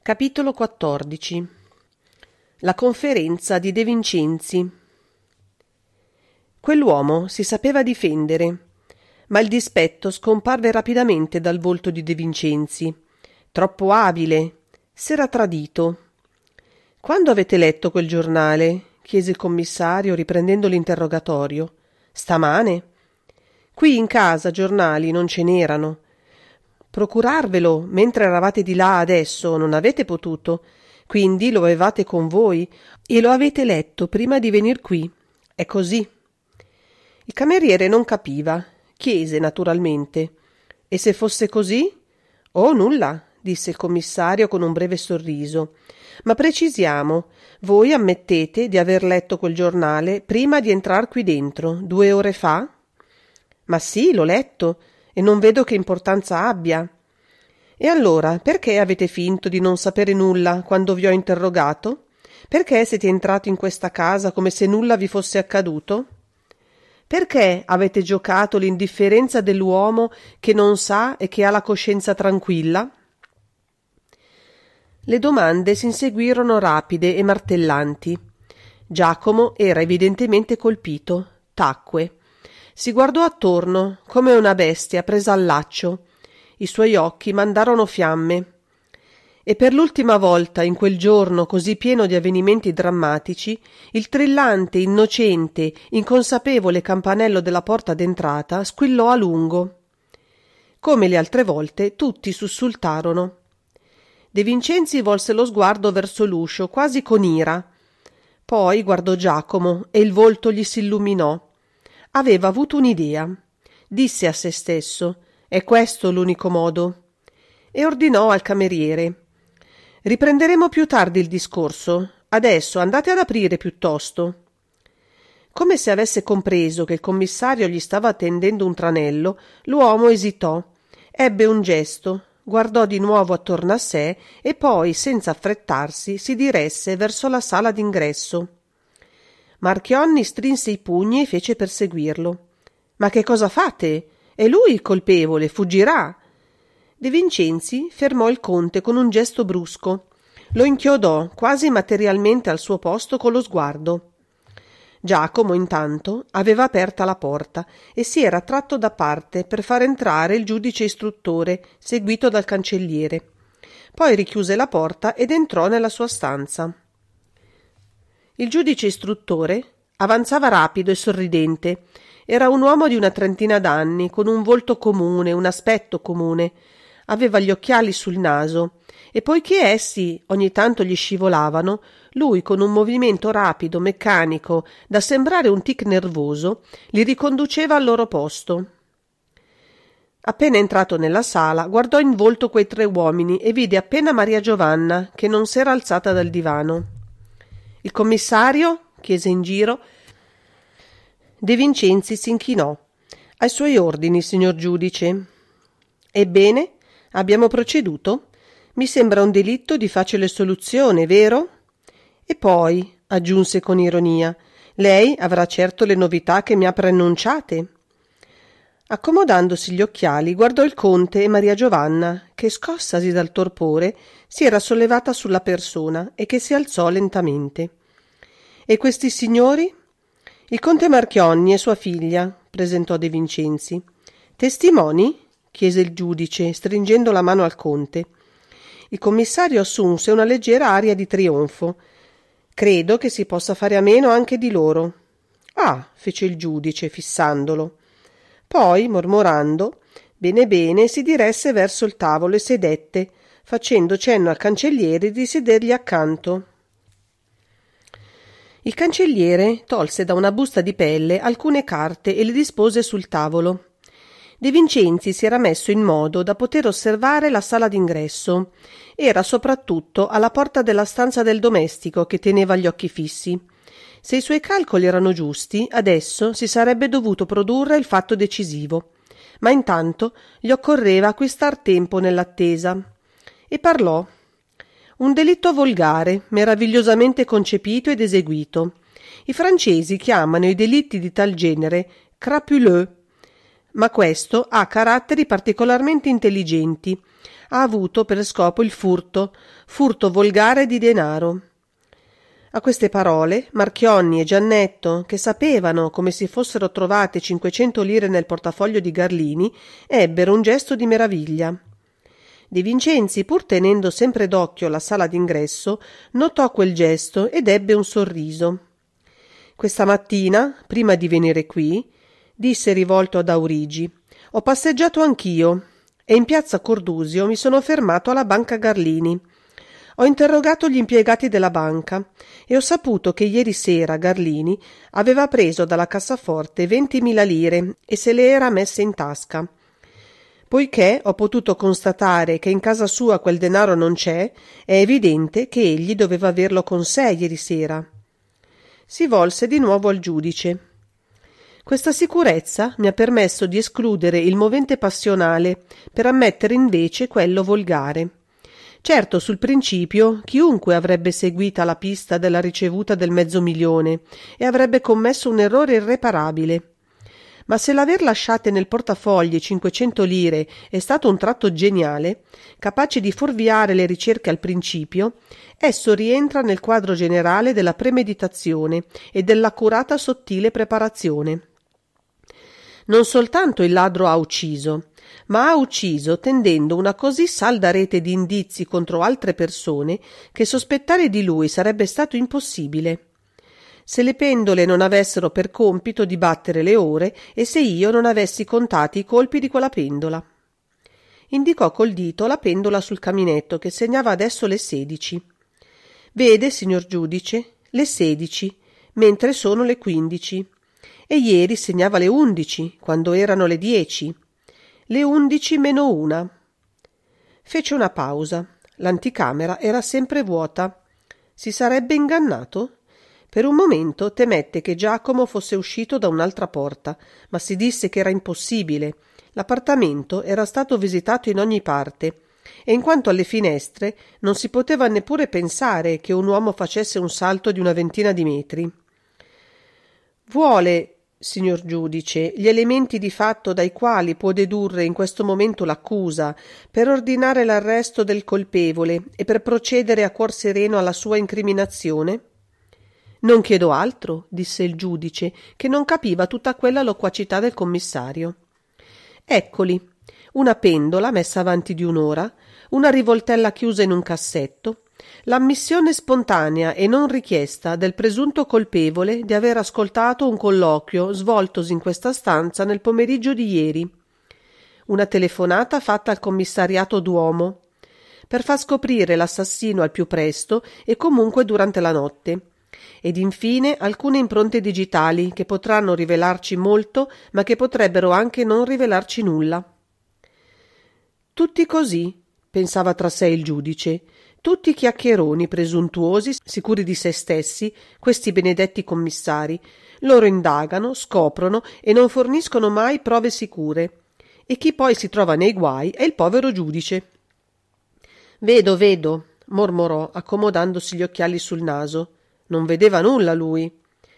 Capitolo 14. La conferenza di De Vincenzi. Quell'uomo si sapeva difendere, ma il dispetto scomparve rapidamente dal volto di De Vincenzi. Troppo abile, s'era tradito. «Quando avete letto quel giornale?» chiese il commissario, riprendendo l'interrogatorio. «Stamane?» «Qui in casa giornali non ce n'erano. Procurarvelo mentre eravate di là adesso non avete potuto, quindi lo avevate con voi e lo avete letto prima di venir qui. È così». Il cameriere non capiva, chiese naturalmente: «E se fosse così?» «Oh, nulla», disse il commissario con un breve sorriso. «Ma precisiamo, voi ammettete di aver letto quel giornale prima di entrar qui dentro, 2 ore fa?» «Ma sì, l'ho letto, e non vedo che importanza abbia». «E allora, perché avete finto di non sapere nulla quando vi ho interrogato? Perché siete entrati in questa casa come se nulla vi fosse accaduto? Perché avete giocato l'indifferenza dell'uomo che non sa e che ha la coscienza tranquilla?» Le domande s'inseguirono rapide e martellanti. Giacomo era evidentemente colpito, tacque. Si guardò attorno come una bestia presa al laccio. I suoi occhi mandarono fiamme. E per l'ultima volta, in quel giorno così pieno di avvenimenti drammatici, il trillante, innocente, inconsapevole campanello della porta d'entrata squillò a lungo. Come le altre volte, tutti sussultarono. De Vincenzi volse lo sguardo verso l'uscio, quasi con ira. Poi guardò Giacomo e il volto gli s'illuminò. Aveva avuto un'idea. Disse a se stesso: «È questo l'unico modo». E ordinò al cameriere: «Riprenderemo più tardi il discorso. Adesso andate ad aprire piuttosto». Come se avesse compreso che il commissario gli stava tendendo un tranello, l'uomo esitò, ebbe un gesto, guardò di nuovo attorno a sé e poi, senza affrettarsi, si diresse verso la sala d'ingresso. Marchionni strinse i pugni e fece per seguirlo. «Ma che cosa fate? È lui il colpevole, fuggirà!» De Vincenzi fermò il conte con un gesto brusco. Lo inchiodò quasi materialmente al suo posto con lo sguardo. Giacomo, intanto, aveva aperta la porta e si era tratto da parte per far entrare il giudice istruttore, seguito dal cancelliere. Poi richiuse la porta ed entrò nella sua stanza. Il giudice istruttore avanzava rapido e sorridente. Era un uomo di una 30 d'anni, con un volto comune, un aspetto comune. Aveva gli occhiali sul naso e poiché essi ogni tanto gli scivolavano, lui, con un movimento rapido, meccanico, da sembrare un tic nervoso, li riconduceva al loro posto. Appena entrato nella sala, guardò in volto quei 3 uomini e vide appena Maria Giovanna, che non s'era alzata dal divano. «Il commissario?» chiese in giro. De Vincenzi s'inchinò. «Ai suoi ordini, signor giudice». «Ebbene, abbiamo proceduto? Mi sembra un delitto di facile soluzione, vero?» «E poi», aggiunse con ironia, «lei avrà certo le novità che mi ha preannunciate». Accomodandosi gli occhiali, guardò il conte e Maria Giovanna, che, scossasi dal torpore, si era sollevata sulla persona e che si alzò lentamente. «E questi signori?» «Il conte Marchionni e sua figlia», presentò De Vincenzi. «Testimoni?» chiese il giudice, stringendo la mano al conte. Il commissario assunse una leggera aria di trionfo. «Credo che si possa fare a meno anche di loro». «Ah», fece il giudice, fissandolo. Poi, mormorando, «Bene, bene», si diresse verso il tavolo e sedette, facendo cenno al cancelliere di sedergli accanto. Il cancelliere tolse da una busta di pelle alcune carte e le dispose sul tavolo. De Vincenzi si era messo in modo da poter osservare la sala d'ingresso. Era soprattutto alla porta della stanza del domestico che teneva gli occhi fissi. Se i suoi calcoli erano giusti, adesso si sarebbe dovuto produrre il fatto decisivo. Ma intanto gli occorreva acquistar tempo nell'attesa. E parlò. «Un delitto volgare, meravigliosamente concepito ed eseguito. I francesi chiamano i delitti di tal genere crapuleux, ma questo ha caratteri particolarmente intelligenti. ha avuto per scopo il furto volgare di denaro. A queste parole Marchionne e Giannetto, che sapevano come si fossero trovate 500 lire nel portafoglio di Garlini, ebbero un gesto di meraviglia. De Vincenzi, pur tenendo sempre d'occhio la sala d'ingresso, notò quel gesto ed ebbe un sorriso. Questa mattina, prima di venire qui, disse rivolto ad Aurigi, ho passeggiato anch'io e in piazza Cordusio mi sono fermato alla banca Garlini. Ho interrogato gli impiegati della banca e ho saputo che ieri sera Garlini aveva preso dalla cassaforte 20.000 lire e se le era messe in tasca. Poiché ho potuto constatare che in casa sua quel denaro non c'è, è evidente che egli doveva averlo con sé ieri sera. Si volse di nuovo al giudice. Questa sicurezza mi ha permesso di escludere il movente passionale per ammettere invece quello volgare. Certo, sul principio, chiunque avrebbe seguita la pista della ricevuta del 500.000 e avrebbe commesso un errore irreparabile. Ma se l'aver lasciate nel portafogli 500 lire è stato un tratto geniale, capace di fuorviare le ricerche al principio, esso rientra nel quadro generale della premeditazione e dell'accurata sottile preparazione. Non soltanto il ladro ha ucciso, ma ha ucciso tendendo una così salda rete di indizi contro altre persone che sospettare di lui sarebbe stato impossibile. Se le pendole non avessero per compito di battere le ore e se io non avessi contati i colpi di quella pendola. Indicò col dito la pendola sul caminetto che segnava adesso le 16. Vede, signor giudice, le 16, mentre sono le 15. E ieri segnava le 11, quando erano le 10. Le 11 meno una. Fece una pausa. L'anticamera era sempre vuota. Si sarebbe ingannato? Per un momento temette che Giacomo fosse uscito da un'altra porta, ma si disse che era impossibile. L'appartamento era stato visitato in ogni parte, e in quanto alle finestre non si poteva neppure pensare che un uomo facesse un salto di una ventina di metri. Vuole, signor giudice, gli elementi di fatto dai quali può dedurre in questo momento l'accusa per ordinare l'arresto del colpevole e per procedere a cuor sereno alla sua incriminazione? Non chiedo altro, disse il giudice, che non capiva tutta quella loquacità del commissario. Eccoli, una pendola messa avanti di un'ora, una rivoltella chiusa in un cassetto, l'ammissione spontanea e non richiesta del presunto colpevole di aver ascoltato un colloquio svoltosi in questa stanza nel pomeriggio di ieri, una telefonata fatta al commissariato Duomo per far scoprire l'assassino al più presto e comunque durante la notte, ed infine alcune impronte digitali che potranno rivelarci molto ma che potrebbero anche non rivelarci nulla. Tutti così, pensava tra sé il giudice, tutti chiacchieroni presuntuosi, sicuri di se stessi, questi benedetti commissari. Loro indagano, scoprono e non forniscono mai prove sicure. E chi poi si trova nei guai è il povero giudice. Vedo, mormorò, accomodandosi gli occhiali sul naso. Non vedeva nulla lui.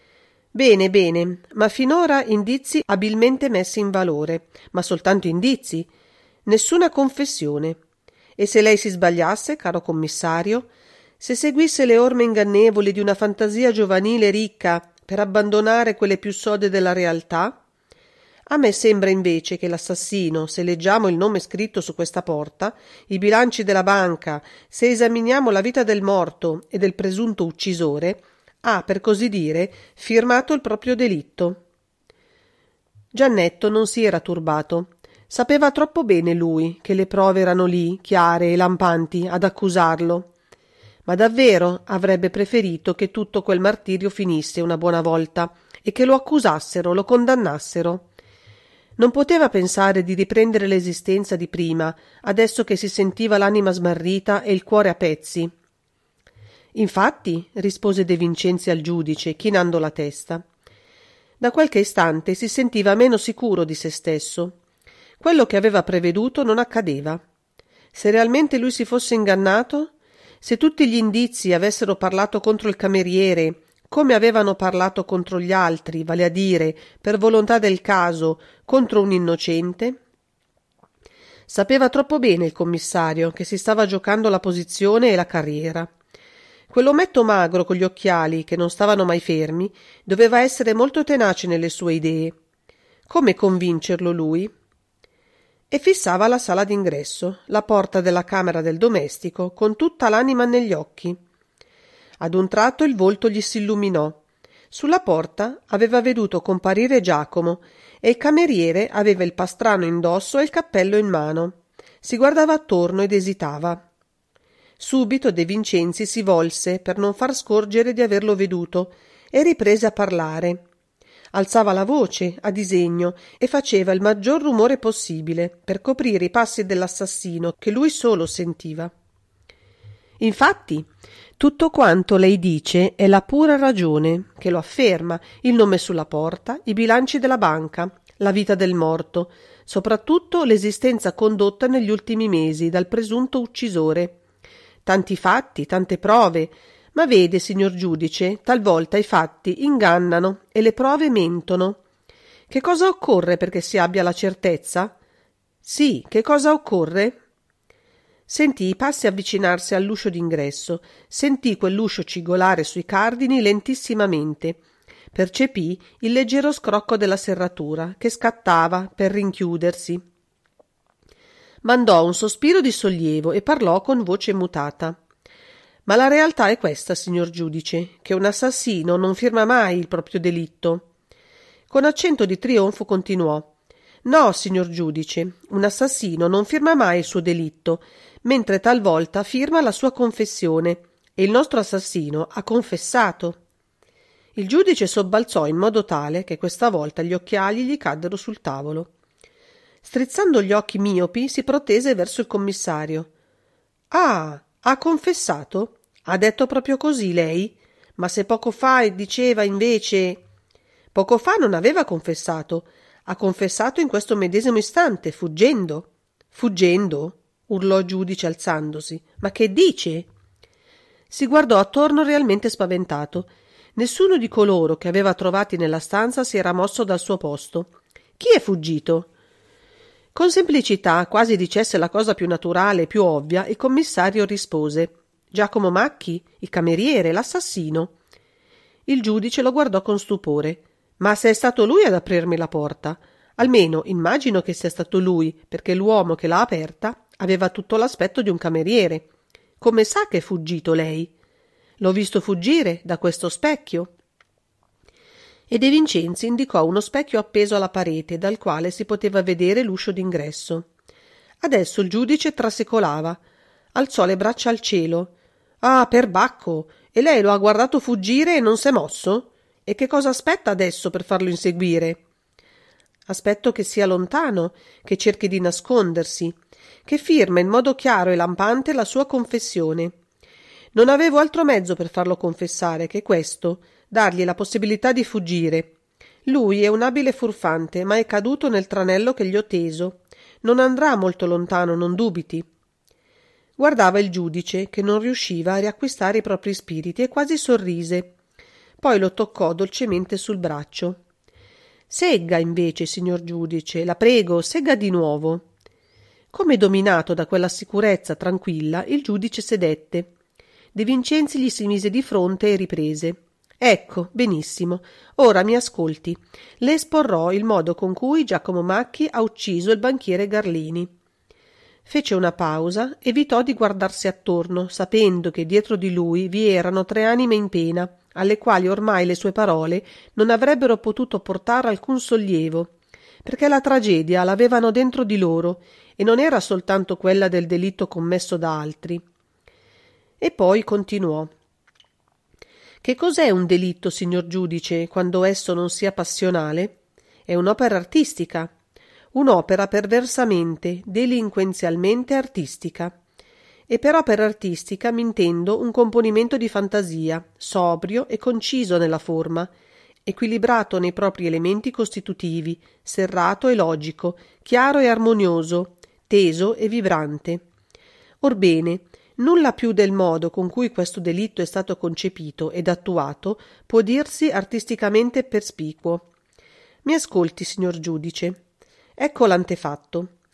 Bene, ma finora indizi abilmente messi in valore, ma soltanto indizi. Nessuna confessione. E se lei si sbagliasse, caro commissario, se seguisse le orme ingannevoli di una fantasia giovanile ricca per abbandonare quelle più sode della realtà? A me sembra invece che l'assassino, se leggiamo il nome scritto su questa porta, i bilanci della banca, se esaminiamo la vita del morto e del presunto uccisore, ha, per così dire, firmato il proprio delitto. Giannetto non si era turbato. Sapeva troppo bene lui che le prove erano lì, chiare e lampanti, ad accusarlo. Ma davvero avrebbe preferito che tutto quel martirio finisse una buona volta e che lo accusassero, lo condannassero. Non poteva pensare di riprendere l'esistenza di prima, adesso che si sentiva l'anima smarrita e il cuore a pezzi. Infatti, rispose De Vincenzi al giudice, chinando la testa. Da qualche istante si sentiva meno sicuro di se stesso. Quello che aveva preveduto non accadeva. Se realmente lui si fosse ingannato, se tutti gli indizi avessero parlato contro il cameriere, come avevano parlato contro gli altri, vale a dire, per volontà del caso, contro un innocente? Sapeva troppo bene il commissario che si stava giocando la posizione e la carriera. Quell'ometto magro con gli occhiali, che non stavano mai fermi, doveva essere molto tenace nelle sue idee. Come convincerlo lui? E fissava la sala d'ingresso, la porta della camera del domestico, con tutta l'anima negli occhi. Ad un tratto il volto gli s'illuminò. Sulla porta aveva veduto comparire Giacomo e il cameriere aveva il pastrano indosso e il cappello in mano. Si guardava attorno ed esitava. Subito De Vincenzi si volse per non far scorgere di averlo veduto e riprese a parlare. Alzava la voce a disegno e faceva il maggior rumore possibile per coprire i passi dell'assassino che lui solo sentiva. Infatti, tutto quanto lei dice è la pura ragione che lo afferma, il nome sulla porta, i bilanci della banca, la vita del morto, soprattutto l'esistenza condotta negli ultimi mesi dal presunto uccisore. Tanti fatti, tante prove, ma vede, signor giudice, talvolta i fatti ingannano e le prove mentono. Che cosa occorre perché si abbia la certezza? Sì, che cosa occorre? Sentì i passi avvicinarsi all'uscio d'ingresso, sentì quell'uscio cigolare sui cardini lentissimamente. Percepì il leggero scrocco della serratura che scattava per rinchiudersi. Mandò un sospiro di sollievo e parlò con voce mutata. Ma la realtà è questa, signor giudice, che un assassino non firma mai il proprio delitto. Con accento di trionfo continuò. No, signor giudice, un assassino non firma mai il suo delitto, mentre talvolta firma la sua confessione, e il nostro assassino ha confessato. Il giudice sobbalzò in modo tale che questa volta gli occhiali gli caddero sul tavolo. Strizzando gli occhi miopi si protese verso il commissario. Ah, ha confessato? Ha detto proprio così lei? Ma se poco fa diceva invece... Poco fa non aveva confessato. Ha confessato in questo medesimo istante, fuggendo. Fuggendo? Urlò il giudice alzandosi. Ma che dice? Si guardò attorno realmente spaventato. Nessuno di coloro che aveva trovati nella stanza si era mosso dal suo posto. Chi è fuggito? Con semplicità, quasi dicesse la cosa più naturale e più ovvia, il commissario rispose: Giacomo Macchi, il cameriere, l'assassino. Il giudice lo guardò con stupore. Ma se è stato lui ad aprirmi la porta? Almeno immagino che sia stato lui, perché l'uomo che l'ha aperta aveva tutto l'aspetto di un cameriere. Come sa che è fuggito lei? L'ho visto fuggire da questo specchio. E De Vincenzi indicò uno specchio appeso alla parete dal quale si poteva vedere l'uscio d'ingresso. Adesso il giudice trasecolava, alzò le braccia al cielo. Ah, perbacco! E lei lo ha guardato fuggire e non s'è mosso? E che cosa aspetta adesso per farlo inseguire? Aspetto che sia lontano, che cerchi di nascondersi, che firma in modo chiaro e lampante la sua confessione. Non avevo altro mezzo per farlo confessare che questo, dargli la possibilità di fuggire. Lui è un abile furfante, ma è caduto nel tranello che gli ho teso. Non andrà molto lontano, non dubiti. Guardava il giudice, che non riusciva a riacquistare i propri spiriti, e quasi sorrise. Poi lo toccò dolcemente sul braccio. Segga invece, signor giudice, la prego, segga di nuovo. Come dominato da quella sicurezza tranquilla, il giudice sedette. De Vincenzi gli si mise di fronte e riprese. Ecco, benissimo. Ora mi ascolti. Le esporrò il modo con cui Giacomo Macchi ha ucciso il banchiere Garlini. Fece una pausa, evitò di guardarsi attorno, sapendo che dietro di lui vi erano 3 anime in pena, alle quali ormai le sue parole non avrebbero potuto portare alcun sollievo, perché la tragedia l'avevano dentro di loro e non era soltanto quella del delitto commesso da altri. E poi continuò. Che cos'è un delitto, signor giudice, quando esso non sia passionale? È un'opera artistica, un'opera perversamente, delinquenzialmente artistica. E per opera artistica m'intendo un componimento di fantasia, sobrio e conciso nella forma, equilibrato nei propri elementi costitutivi, serrato e logico, chiaro e armonioso, teso e vibrante. Orbene, nulla più del modo con cui questo delitto è stato concepito ed attuato può dirsi artisticamente perspicuo. Mi ascolti, signor giudice. Ecco l'antefatto.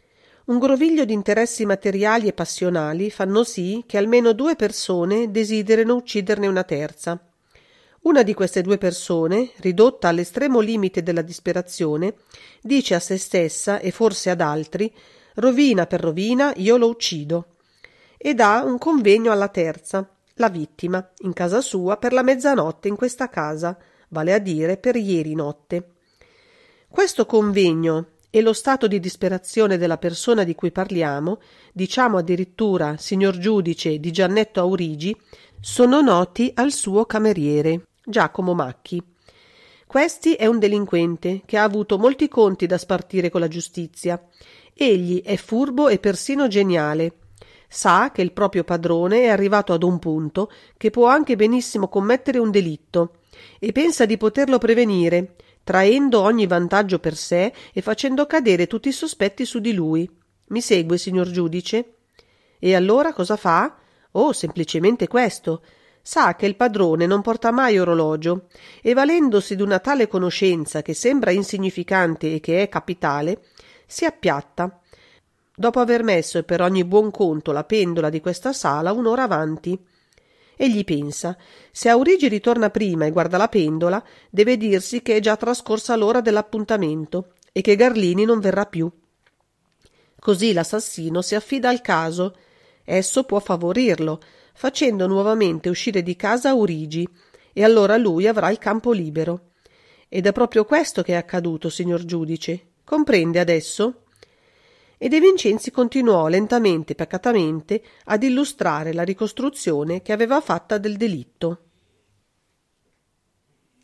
Un groviglio di interessi materiali e passionali fanno sì che almeno 2 persone desiderino ucciderne una terza. Una di queste 2 persone, ridotta all'estremo limite della disperazione, dice a se stessa e forse ad altri: rovina per rovina io lo uccido, e dà un convegno alla terza, la vittima, in casa sua per la mezzanotte in questa casa, vale a dire per ieri notte. Questo convegno e lo stato di disperazione della persona di cui parliamo, diciamo addirittura, signor giudice, di Giannetto Aurigi, sono noti al suo cameriere, Giacomo Macchi. Questi è un delinquente che ha avuto molti conti da spartire con la giustizia. Egli è furbo e persino geniale. Sa che il proprio padrone è arrivato ad un punto che può anche benissimo commettere un delitto e pensa di poterlo prevenire, traendo ogni vantaggio per sé e facendo cadere tutti i sospetti su di lui. Mi segue, signor giudice? E allora cosa fa? Oh, semplicemente questo. Sa che il padrone non porta mai orologio e, valendosi d'una tale conoscenza che sembra insignificante e che è capitale, si appiatta, dopo aver messo per ogni buon conto la pendola di questa sala un'ora avanti. Egli pensa: se Aurigi ritorna prima e guarda la pendola, deve dirsi che è già trascorsa l'ora dell'appuntamento e che Garlini non verrà più. Così l'assassino si affida al caso. Esso può favorirlo, facendo nuovamente uscire di casa Aurigi, e allora lui avrà il campo libero. Ed è proprio questo che è accaduto, signor giudice. Comprende adesso? E De Vincenzi continuò lentamente e pacatamente ad illustrare la ricostruzione che aveva fatta del delitto.